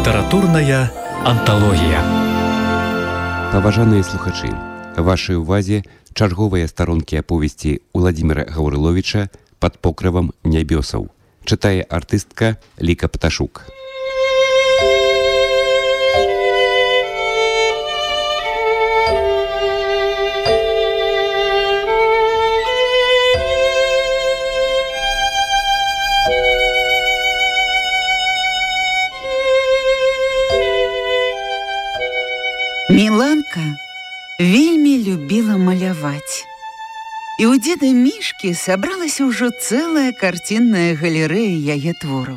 Літаратурная анталогія. Паважаныя слухачы, вашай увазе чарговыя старонкі аповесці Уладзіміра Гаўрыловіча «Пад покрывам нябёсаў». Чытае артыстка Ліка Пташук. Міланка вельмі любіла маляваць. І ў дзеда Мішкі сабралася ўжо цэлая карцінная галерэя яе твораў.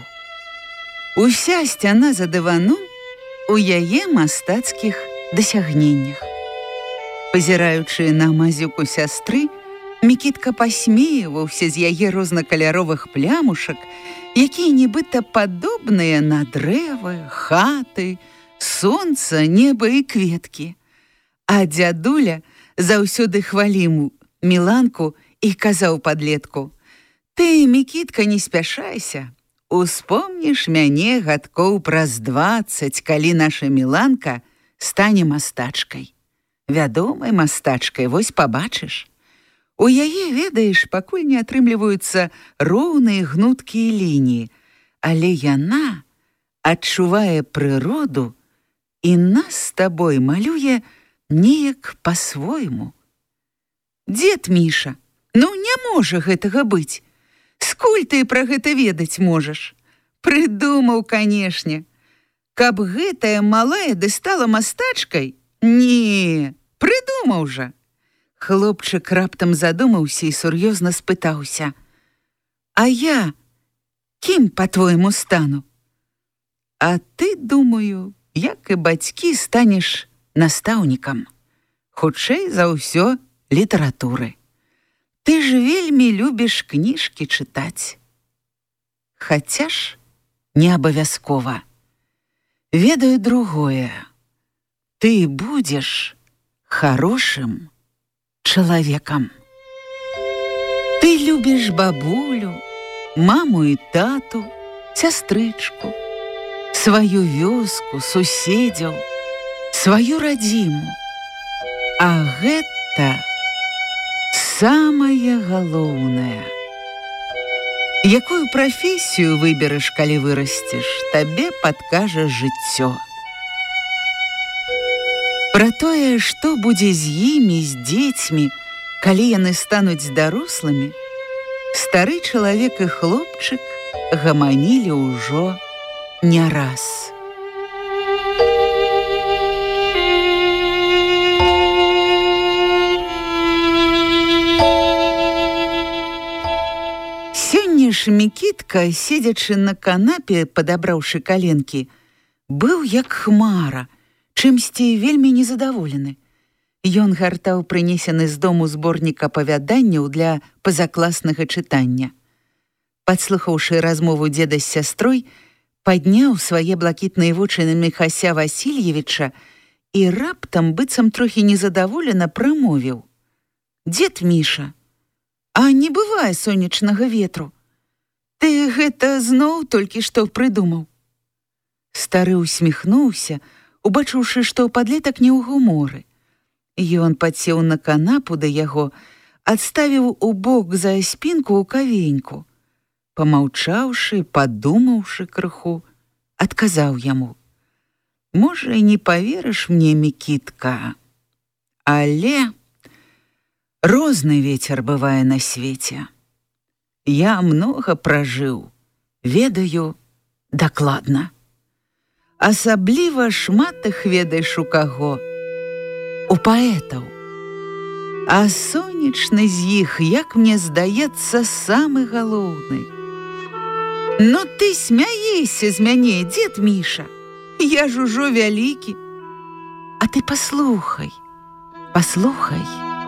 Уся сцяна за дываном у яе мастацкіх дасягненнях. Пазіраючы на мазюку сястры, Мікітка пасмеяваўся з яе рознакаляровых плямушак, якія нібыта падобныя на дрэвы, хаты, сонца, неба і кветкі. А дзядуля заўсёды хваліў Міланку і казаў падлетку: «Ты, Мікітка, не спяшайся. Успомніш мяне гадкоў праз 20, калі наша Міланка стане мастачкай. Вядомай мастачкай, вось пабачыш. У яе, ведаеш, пакуль не атрымліваюцца роўныя гнуткія лініі, але яна адчувае прыроду і нас з табой малюе неяк па-свойму». «Дзед Міша, ну не можа гэтага быць. Скуль ты пра гэта ведаць можаш? Прыдумаў, канешне. Каб гэтая малая ды стала мастачкай? Не, прыдумаў жа». Хлопчык раптам задумаўся і сур'ёзна спытаўся: «А я кім, па-твойму, стану?» «А ты, думаю, як і бацькі, станеш настаўнікам. Хутчэй за ўсё літаратуры. Ты ж вельмі любіш кніжкі чытаць. Хаця ж не абавязкова. Ведаю другое. Ты будзеш хорошым чалавекам. Ты любіш бабулю, маму і тату, сястрычку, сваю вёску, суседзяў, сваю радзіму. А гэта самае галоўнае. Якую прафесію выбераш, калі вырасцеш, табе падкажа жыццё. Пра тое, што будзе з імі, з дзецьмі, калі яны стануць дарослымі, стары чалавек і хлопчык гаманілі ўжо не раз. Сёння ж Мікітка, седзячы на канапе, падабраўшы каленкі, быў як хмара, чымсьці вельмі незадаволены. Ён гартаў прынесены з дому зборнік апавяданняў для пазакласнага чытання. Падслухаўшы размову дзеда з сястрой, падняў свае блакітныя вочы на Міхася Васільевіча і раптам, быццам трохі незадаволена, прамовіў: «Дзед Міша, а не бывае сонечнага ветру. Ты гэта зноў толькі што прыдумаў». Стары усміхнуўся, убачыўшы, што падлетак не ў гуморы. Ён падсеў на канапу да яго, адставіў у бок за спінку рукавеньку. Памаўчаўшы, падумаўшы крыху, адказаў яму: «Можа, і не паверыш мне, Мікітка, але розны вецер бывае на свеце. Я многа пражыў, ведаю дакладна. Асабліва шмат іх ведаеш у каго? У паэтаў. А сонечны з іх, як мне здаецца, самы галоўны. Ну ты смяешся з мяне, дзед Міша. Я ж ужо вялікі. А ты паслухай, паслухай.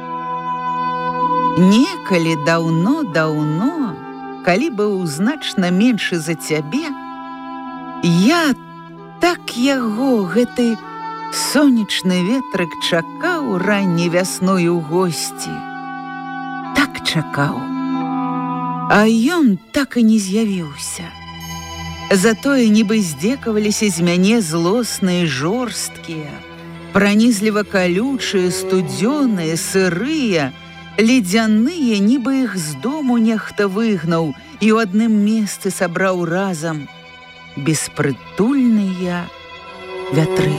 Некалі даўно-даўно, калі быў значна меншы за цябе, я так яго, гэты сонечны ветрык, чакаў ранняй вясной у госці. Так чакаў. А ён так і не з'явіўся. Затое нібы здзекаваліся з мяне злосныя жорсткія, пранізліва калючыя, студзёныя, сырыя, ледзяныя, нібы іх з дому нехта выгнаў і ў адным месцы сабраў разам беспрытульныя вятры.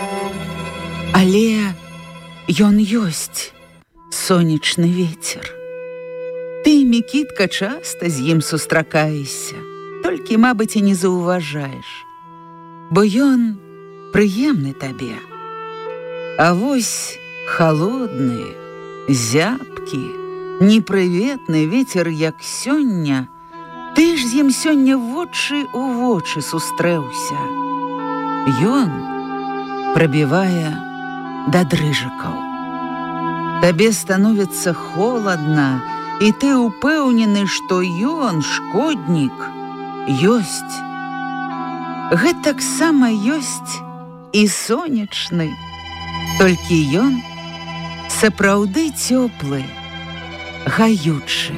Але ён ёсць, сонечны вецер. Ты, Мікітка, часта з ім сустракаешся, толькі, мабыць, і не заўважаеш, бо ён прыемны табе. А вось халодны, зябкі, непрыветны вецер, як сёння, ты ж з ім сёння вочы ў вочы сустрэўся. Ён прабівае да дрыжыкаў. Табе становіцца холадна, і ты ўпэўнены, што ён, шкоднік, ёсць. Гэтаксама ёсць і сонечны, толькі ён сапраўды цёплы, гаючы.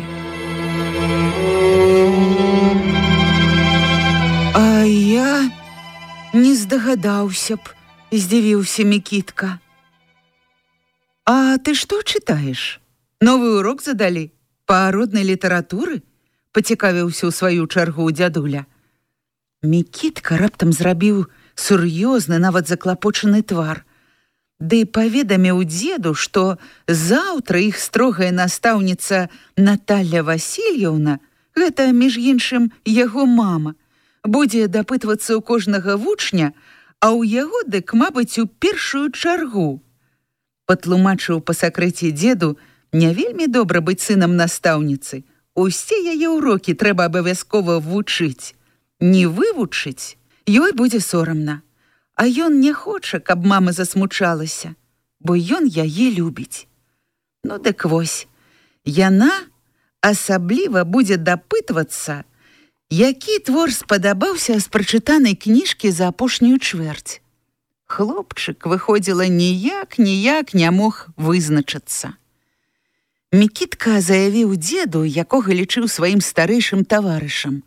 А я не здагадаўся б, здзівіўся Мікітка. А ты што чытаеш? Новы урок задалі? Па роднай літаратуры? Пацікавіўся ў сваю чаргу дзядуля. Мікітка раптам зрабіў сур'ёзны, нават заклапочаны твар. Ды паведаміў дзеду, што заўтра іх строгая настаўніца Наталья Васильевна, гэта, між іншым, яго мама, будзе дапытвацца ў кожнага вучня, а ў яго, дык, мабыць, у першую чаргу. Патлумачыў па сакрэце дзеду, не вельмі добра быць сынам настаўніцы. Усе яе ўрокі трэба абавязкова вучыць. Не вывучыць, ёй будзе сорамна. А ён не хоча, каб мама засмучалася, бо ён яе любіць. Ну, дык вось, яна асабліва будзе дапытвацца, які твор спадабаўся з прачытанай кніжкі за апошнюю чвэрць. Хлопчык, выходзіла, ніяк не мог вызначыцца. Мікітка заявіў дзеду, якога лічыў сваім старэйшым таварышам.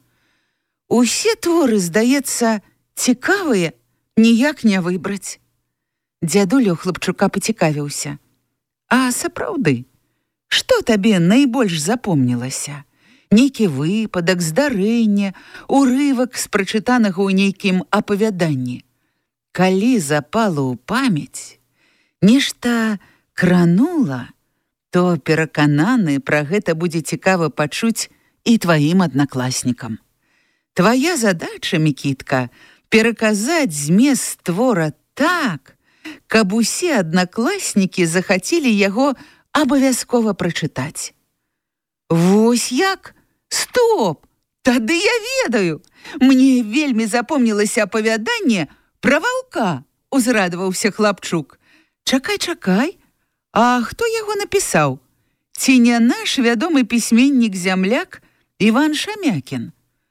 Усе творы, здаецца, цікавыя, ніяк не выбраць. Дзядуля ў хлапчука пацікавіўся. А сапраўды, што табе найбольш запомнілася? Нейкі выпадак, здарэнне, урывак з прачытанага ў нейкім апавяданні. Калі запала ў памяць, нешта кранула, то перакананы, пра гэта будзе цікава пачуць і тваім аднакласнікам. Твая задача, Мікітка, пераказаць змест твора так, каб усе аднакласнікі захацелі яго абавязкова прачытаць. Вось як? Стоп! Тады я ведаю! Мне вельмі запомнілася апавяданне пра ваўка, узрадаваўся хлапчук. Чакай, а хто яго напісаў? Ці не наш вядомы пісьменнік-зямляк Іван Шамякін?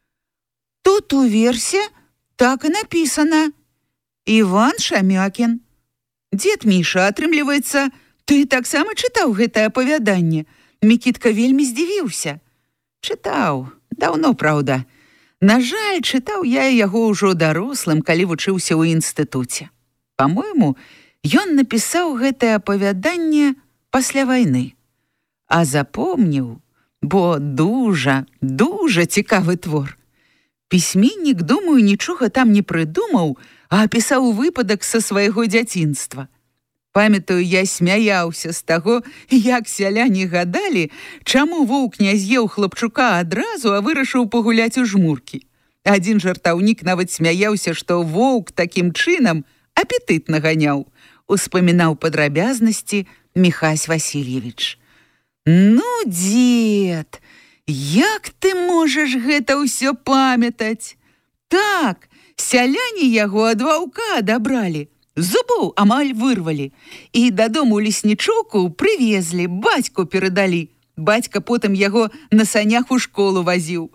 Тут у версе так і напісана. Іван Шамякін. Дзед Міша, атрымліваецца, ты таксама чытаў гэтае апавяданне? Мікітка вельмі здзівіўся. Чытаў, даўно, праўда. На жаль, чытаў я яго ўжо дарослым, калі вучыўся ў інстытуце. Па-мойму, ён напісаў гэтае апавяданне пасля вайны. А запомніў, бо дужа цікавы твор. Пісьменнік, думаю, нічога там не прыдумаў, а апісаў выпадак са свайго дзяцінства. Памятаю, я смяяўся з таго, як сяляне гадалі, чаму воўк не з'еў хлапчука адразу, а вырашыў пагуляць у жмуркі. Адзін жартаўнік нават смяяўся, што воўк такім чынам апетыт наганяў. Успамінаў падрабязнасці Міхась Васильевич. Ну, дзед, як ты можаш гэта ўсё памятаць? Так, сяляне яго ад ваўка адабралі, зубоў амаль вырвалі, і дадому леснічоку прывезлі, бацьку перадалі. Бацька потым яго на санях у школу вазіў.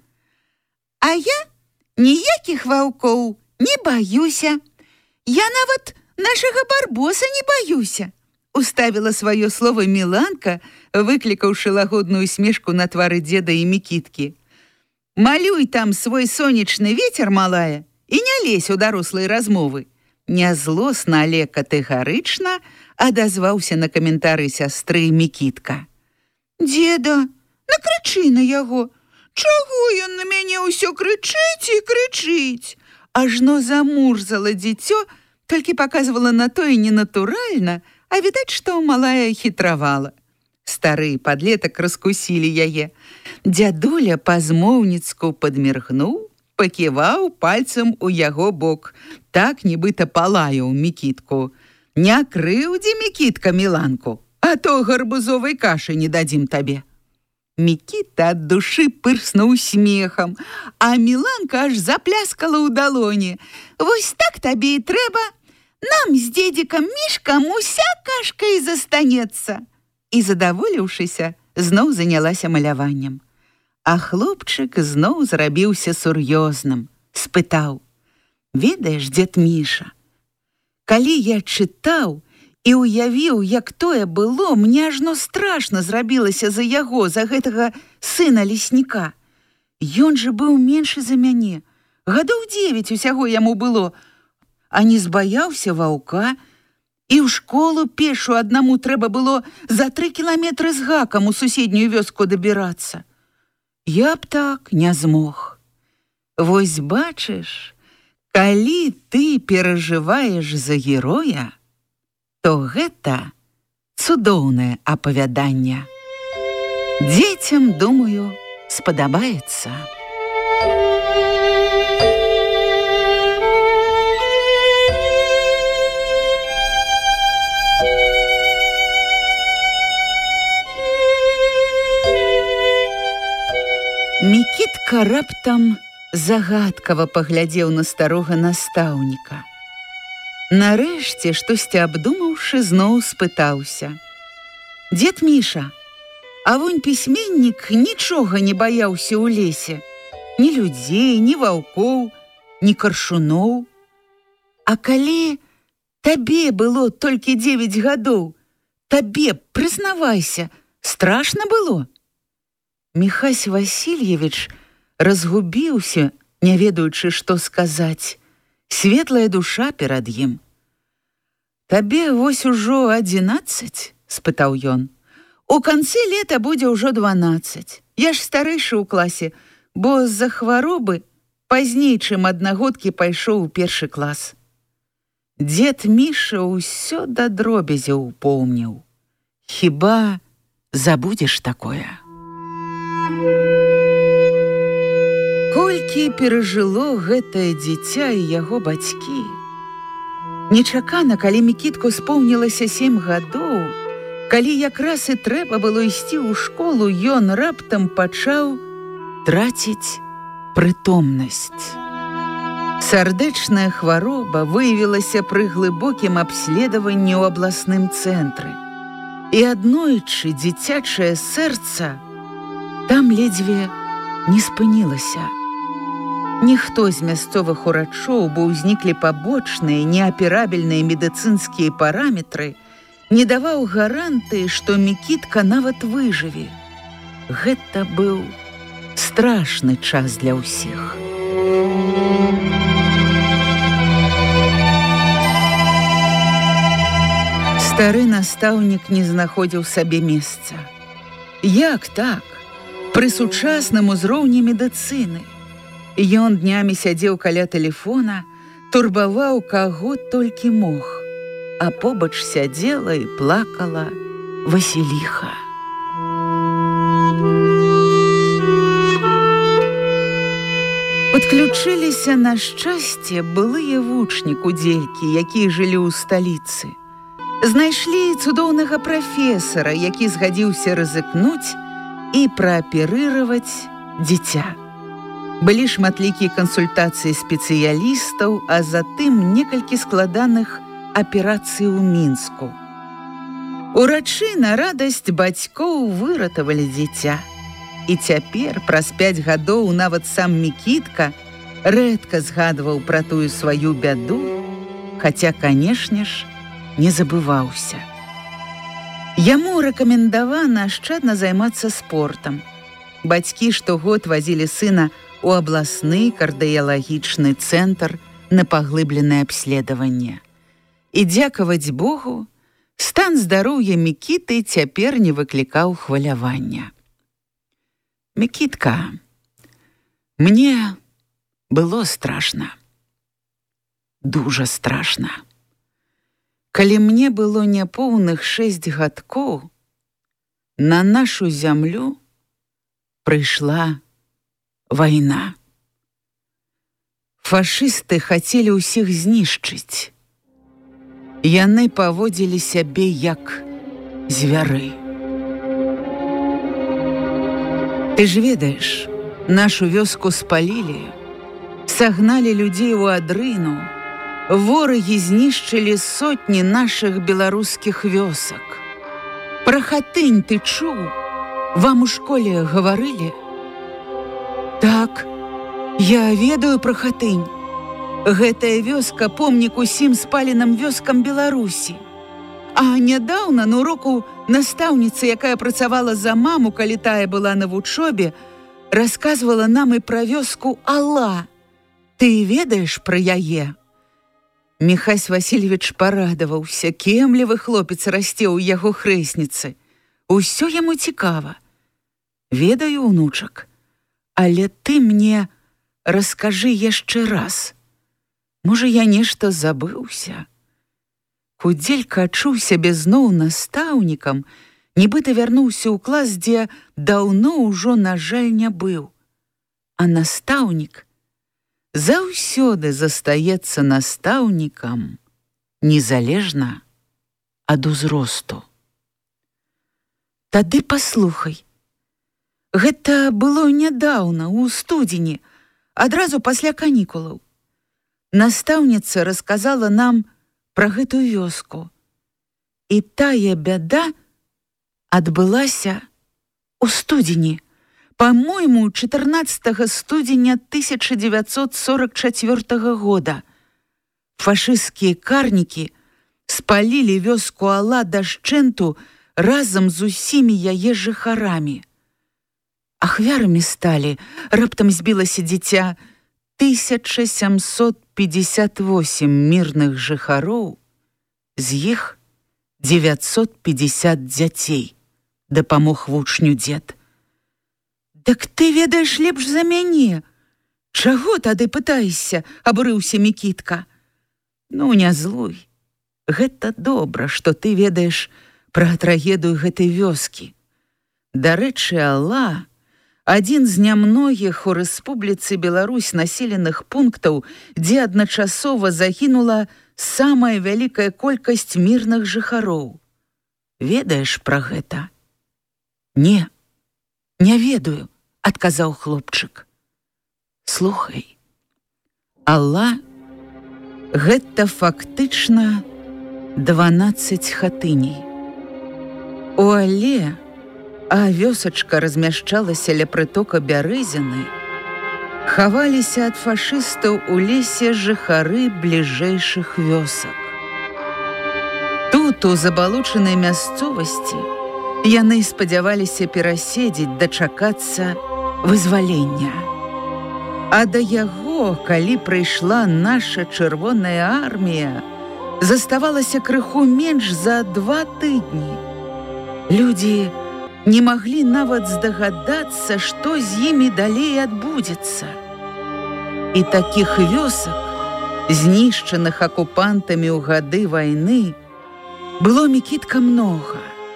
А я ніякіх ваўкоў не баюся. Я нават нашага барбоса не баюся. Уставіла сваё слово Міланка, выклікаўшы лагодную смешку на твары дзеда і Мікіткі. Малюй там свой сонечны вецер, малая, і не лезь у дарослыя размовы. Нязлосна, але катэгарычна адазваўся на каментары сястры Мікітка. Дзеда, накрычы на яго. Чаго ён на мяне ўсё крычыць і крычыць? Ажно замурзала дзіцё, толькі паказвала на тое ненатуральна, а відаць, што малая хітравала. Стары падлетак раскусілі яе. Дзядуля па-змоўніцку падміргнуў, паківаў пальцам у яго бок, так нібыта палаяў Мікітку. Не крыўдзі, Мікітка, Міланку, а то гарбузовай кашы не дадзім табе. Мікіта ад душы пырснуў смехам, а Міланка аж запляскала ў далоні. Вось так табе і трэба. Нам з дзедзікам Мішкам уся кашка і застанецца. І, задаволіўшыся, зноў занялася маляваннем. А хлопчык зноў зрабіўся сур'ёзным, спытаў: «Ведаеш, дзед Міша, калі я чытаў і ўявіў, як тое было, мне ажно страшна зрабілася за яго, за гэтага сына лесніка. Ён жа быў меншы за мяне, гадоў 9 усяго яму было, а не збаяўся ваўка, і ў школу пешу аднаму трэба было за 3 кіламетры з гакам у суседнюю вёску дабірацца. Я б так не змог. Вось бачыш, калі ты перажываеш за героя, то гэта цудоўнае апавяданне. Дзецям, думаю, спадабаецца. Мікітка раптам загадкава паглядзеў на старога настаўніка. Нарэшце, штосьці абдумаўшы, зноў спытаўся: «Дзед Міша, а вунь пісьменнік нічога не баяўся ў лесе, ні людзей, ні ваўкоў, ні каршуноў. А калі табе было толькі 9 гадоў, табе, прызнавайся, страшна было?» Міхась Васильевич разгубіўся, не ведаючы, што сказаць. Светлая душа перад ім. «Табе вось ужо 11?» – спытаў ён. «У канцы лета будзе ўжо 12. Я ж старэйшы ў класе, бо з-за хваробы пазней, чым аднагодкі, пайшоў у 1 клас». Дзед Міша ўсё да дробязяў помніў. Хіба забудзеш такое? Колькі перажыло гэтае дзіця і яго бацькі. Нечакана, калі Мікітку споўнілася 7 гадоў, калі якраз і трэба было ісці ў школу, ён раптам пачаў траціць прытомнасць. Сардэчная хвароба выявілася пры глыбокім абследаванні ў абласным цэнтры. І аднойчы дзіцячае сэрца там ледзьве не спынілася. Ніхто з мясцовых урачоў, бо ўзніклі пабочныя, неаперабельныя медыцынскія параметры, не даваў гарантыі, што Мікітка нават выжыве. Гэта быў страшны час для ўсіх. Стары настаўнік не знаходзіў сабе месца. Як так? Пры сучасным узроўні медыцыны. Ён днямі сядзеў каля тэлефона, турбаваў каго толькі мог, а побач сядзела і плакала Васіліха. Падключыліся на шчасце былыя вучні кудзелькі, якія жылі ў сталіцы. Знайшлі цудоўнага прафесара, які згадзіўся рызыкнуць і прааперыраваць дзіця. Былі шматлікія кансультацыі спецыялістаў, а затым некалькі складаных аперацый у Мінску. Урачы на радасць бацькоў выратавалі дзіця. І цяпер, праз 5 гадоў, нават сам Мікітка рэдка згадваў пра тую сваю бяду, хаця, канешне ж, не забываўся. Яму рэкамендавана ашчадна займацца спортам. Бацькі штогод вазілі сына у абласны кардыялагічны цэнтр на паглыбленае абследаванне. І дзякаваць Богу, стан здароўя Мікіты цяпер не выклікаў хвалявання. Мікітка, мне было страшна. Дужа страшна. Калі мне было няпоўных 6 гадкоў, на нашу зямлю прыйшла вайна. Фашысты хацелі ўсіх знішчыць. Яны паводзілі сябе як звяры. Ты ж ведаеш, нашу вёску спалілі, сагналі людзей у адрыну, ворагі знішчылі сотні нашых беларускіх вёсак. Пра Хатынь ты чуў? Вам у школе гаварылі? Так, я ведаю пра Хатынь. Гэтая вёска — помнік усім спаленым вёскам Беларусі. А нядаўна на уроку настаўніца, якая працавала за маму, калі тая была на вучобе, расказвала нам і пра вёску Алла. Ты ведаеш пра яе? Міхась Васильевич парадаваўся, кемлівы хлопец расце ў яго хрэсніцы. Усё яму цікава. Ведаю, унучак, але ты мне раскажы яшчэ раз. Можа, я нешта забыўся? Кудзелька адчуў сябе зноў настаўнікам, нібыта вярнуўся ў клас, дзе даўно ўжо, на жаль, не быў. А настаўнік заўсёды застаецца настаўнікам, незалежна ад узросту. Тады паслухай. Гэта было нядаўна, у студзені, адразу пасля канікулаў. Настаўніца расказала нам пра гэтую вёску. І тая бяда адбылася у студзені, па-мойму, 14 студзеня 1944 года. Фашысцкія карнікі спалілі вёску Алла дашчэнту разам з усімі яе жыхарамі. Ахвярамі сталі, раптам збілася дзіця, 1758 мірных жыхароў, з іх 950 дзяцей, дапамог вучню дзед. Дак ты ведаеш лепш за мяне. Чаго тады пытаешся, абурыўся Мікітка. Ну, не злуй. Гэта добра, што ты ведаеш пра трагедыю гэтай вёскі. Дарэчы, Алла — адзін з нямногіх у Рэспубліцы Беларусь населеных пунктаў, дзе адначасова загінула самая вялікая колькасць мірных жыхароў. Ведаеш пра гэта? Не, не ведаю, адказаў хлопчык. Слухай, Алла — гэта фактычна 12 хатыней. У Алле, а вёсачка размяшчалася ля прытока Бярэзіны, хаваліся ад фашыстаў у лесе жыхары бліжэйшых вёсак. Тут, у забалочанай мясцовасці, яны спадзяваліся пераседзець, дачакацца вызвалення. А да яго, калі прыйшла наша чырвоная армія, заставалася крыху менш за 2 тыдні. Людзі не маглі нават здагадацца, што з імі далей адбудзецца. І такіх вёсак, знішчаных акупантамі ў гады вайны, было, Мікітка, многа.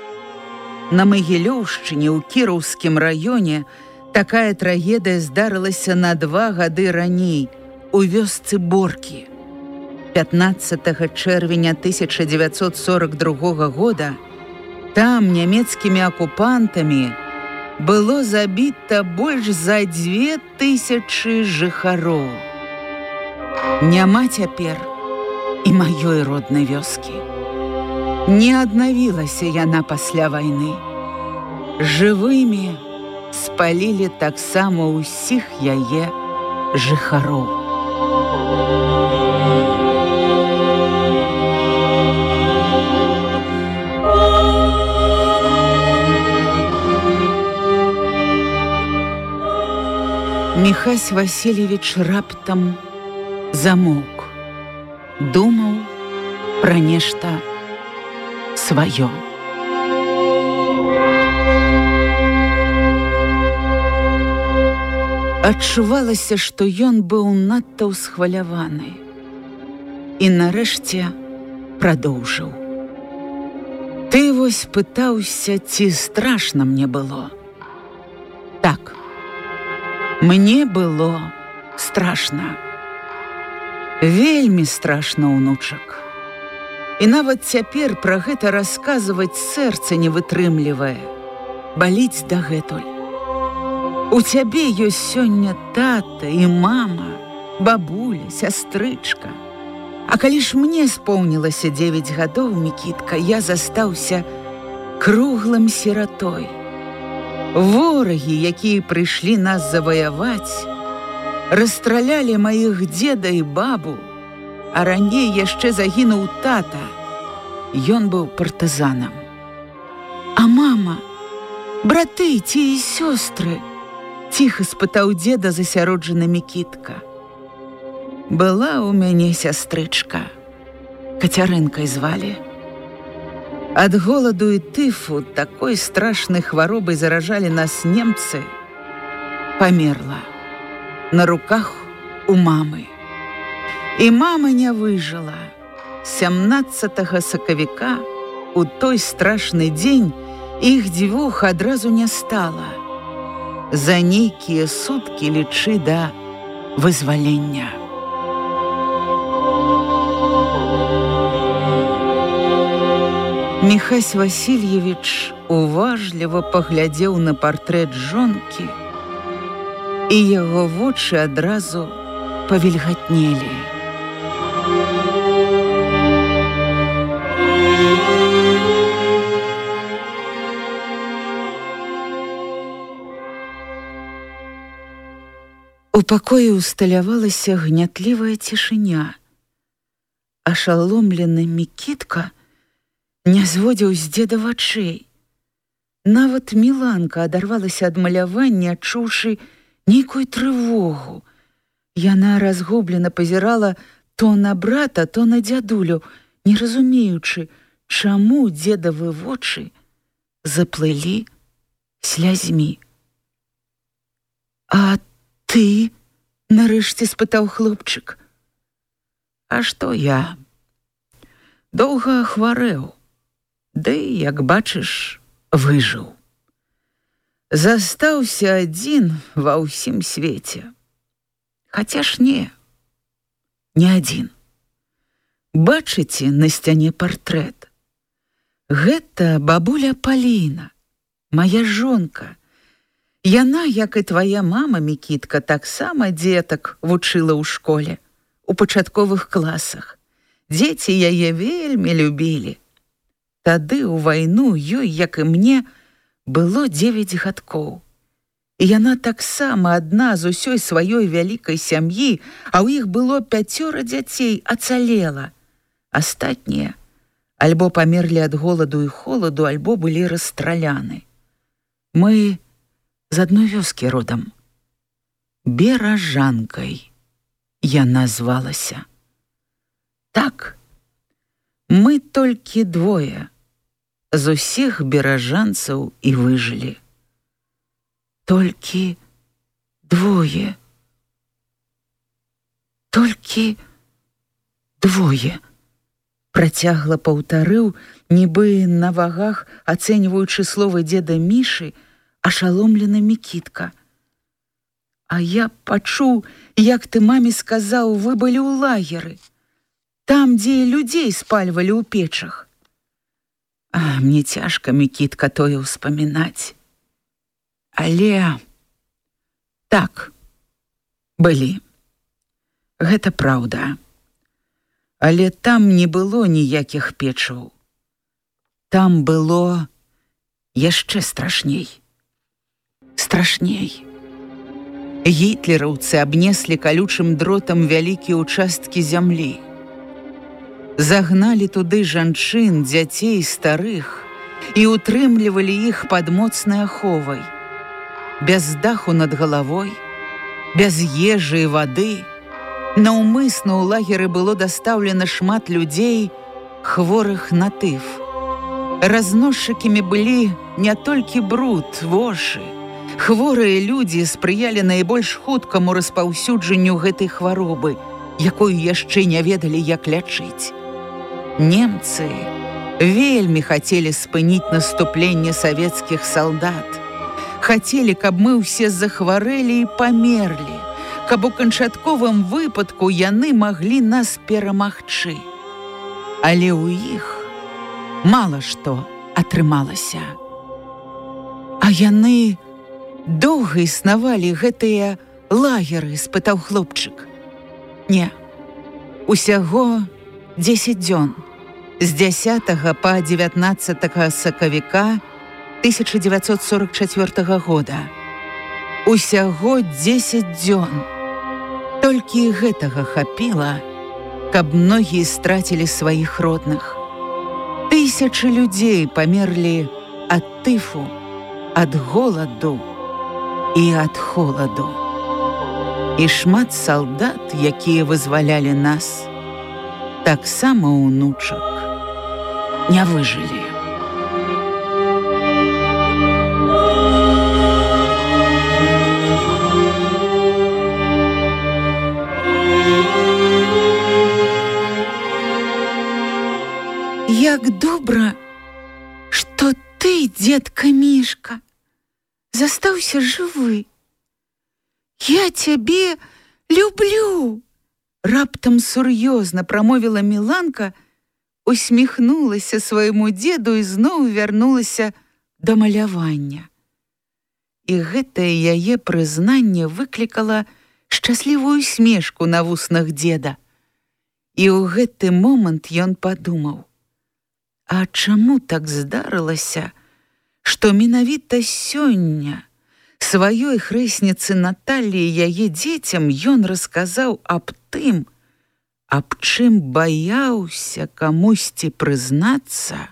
На Магілёўшчыне, ў Кіраўскім раёне, такая трагедыя здарылася на 2 гады раней, у вёсцы Боркі. 15 чэрвеня 1942 года там нямецкімі акупантамі было забіта больш за 2000 жыхароў. Няма цяпер і маёй роднай вёскі. Не аднавілася яна пасля вайны. Жывымі спалілі таксама ўсіх яе жыхароў. Міхась Васильевич раптам замоўк, думаў пра нешта сваё. Адчувалася, што ён быў надта ўсхваляваны. І нарэшце прадоўжыў. Ты вось пытаўся, ці страшна мне было. Так, мне было страшна. Вельмі страшна, унучак. І нават цяпер пра гэта расказваць сэрца не вытрымлівае. Баліць дагэтуль. У цябе ёсць сёння тата і мама, бабуля, сястрычка. А калі ж мне споўнілася 9 гадоў, Мікітка, я застаўся круглым сіратой. Ворагі, якія прыйшлі нас заваяваць, расстралялі маіх дзеда і бабу, а раней яшчэ загінуў тата. Ён быў партызанам. А мама, браты ці і сёстры? Ціха спытаў дзеда засяроджаны Мікітка. Была ў мяне сястрычка, Кацярынкай звалі. Ад голаду і тыфу, такой страшнай хваробай заражалі нас немцы, памерла на руках у мамы. І мама не выжыла. 17 сакавіка, у той страшны дзень, іх дзвюх адразу не стала. За нейкія суткі, лічы, да вызвалення. Міхась Васильевич уважліва паглядзеў на партрэт жонкі, і яго вочы адразу павільгатнелі. У пакоі ўсталявалася гнятлівая цішыня. Ашаломлены Мікітка не зводзіў з дзеда вачэй. Нават Міланка адарвалася ад малявання, адчуўшы нейкую трывогу. Яна разгублена пазірала то на брата, то на дзядулю, не разумеючы, чаму дзедавы вочы заплылі слязьмі. А ты? Нарэшце спытаў хлопчык. А што я? Доўга хварэў. Ды, як бачыш, выжыў. Застаўся адзін ва ўсім свеце. Хаця ж не адзін. Бачыце на сцяне партрэт? Гэта бабуля Паліна, мая жонка. Яна, як і твая мама, Мікітка, таксама дзетак вучыла ў школе, у пачатковых класах. Дзеці яе вельмі любілі. Тады ў вайну ёй, як і мне, было 9 гадкоў. І яна таксама адна з усёй сваёй вялікай сям'і, а ў іх было 5 дзяцей, ацалела. Астатнія альбо памерлі ад голаду і холаду, альбо былі расстраляны. Мы з адной вёскі родам. Беражанкай яна звалася. Так, мы толькі двое з усіх беражанцаў і выжылі. Толькі двое. Толькі двое. Працягла паўтарыў, нібы на вагах, ацэньваючы словы дзеда Мішы, ашаломлены Мікітка. А я пачуў, як ты маме сказаў, вы былі ў лагеры. Там, дзе людзей спальвалі ў печах. А мне цяжка, Мікітка, тое ўспамінаць. Але так, былі. Гэта праўда. Але там не было ніякіх печаў. Там было яшчэ страшней. Страшней. Гітлераўцы абнеслі калючым дротам вялікія ўчасткі зямлі. Загналі туды жанчын, дзяцей, старых і утрымлівалі іх пад моцнай аховай. Без даху над галавой, без ежы і вады. Наўмысна ў лагеры было дастаўлена шмат людзей, хворых на тыф. Разносчыкамі былі не толькі бруд, вошы. Хворыя людзі спрыялі найбольш хуткаму распаўсюджанню гэтай хваробы, якую яшчэ не ведалі, як лячыць. Немцы вельмі хацелі спыніць наступленне савецкіх салдат. Хацелі, каб мы ўсе захварэлі і памерлі, каб у канчатковым выпадку яны маглі нас перамагчы. Але ў іх мала што атрымалася. А яны доўга існавалі, гэтыя лагеры, спытаў хлопчык. Не, усяго 10 дзён, з 10 па 19 сакавіка 1944 года. Усяго 10 дзён. Толькі гэтага хапіла, каб многія страцілі сваіх родных. Тысячы людзей памерлі ад тыфу, ад голаду і ад холаду. І шмат салдат, якія вызвалялі нас, таксама ўнучак не выжылі. Як добра, што ты, дзедка Мішка, застаўся жывы. Я цябе люблю, раптам сур'ёзна прамовіла Міланка, усміхнулася свайму дзеду і зноў вярнулася да малявання. І гэтае яе прызнанне выклікала шчаслівую смешку на вуснах дзеда. І ў гэты момант ён падумаў: а чаму так здарылася, што менавіта сёння сваёй хрэсніцы Наталлі і яе дзецям ён расказаў аб тым, аб чым баяўся камусьці прызнацца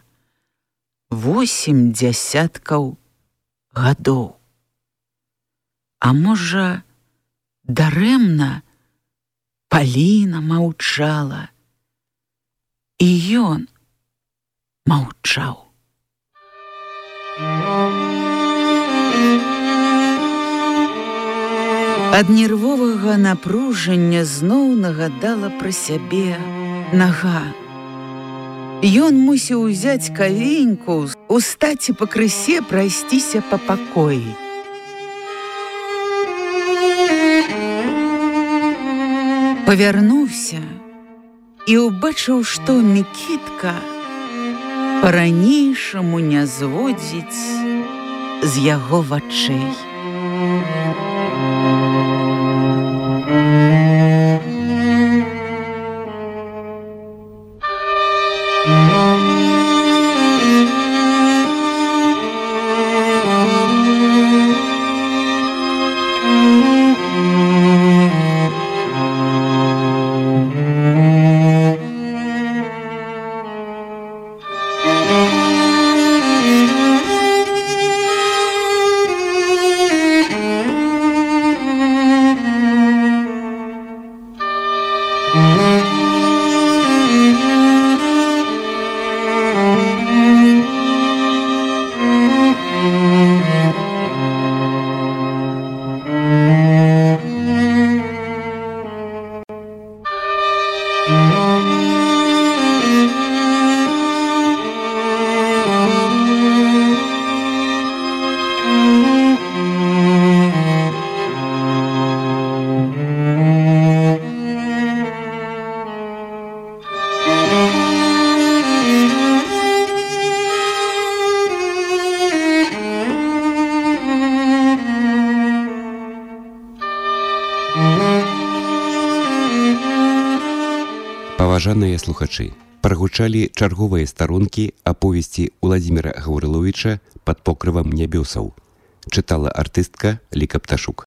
8 дзясяткаў гадоў. А можа, дарэмна Паліна маўчала, і ён маўчаў. Ад нервовага напружання зноў нагадала пра сябе нага. Ён мусіў узяць кавеньку, устаць і пакрысе прайсціся па пакоі. Павярнуўся і ўбачыў, што Мікітка па-ранейшаму не зводзіць з яго вачэй. Паважаныя слухачы, прагучалі чарговыя старонкі аповесці Уладзіміра Гаўрыловіча «Пад покрывам нябёсаў». Чытала артыстка Ліка Пташук.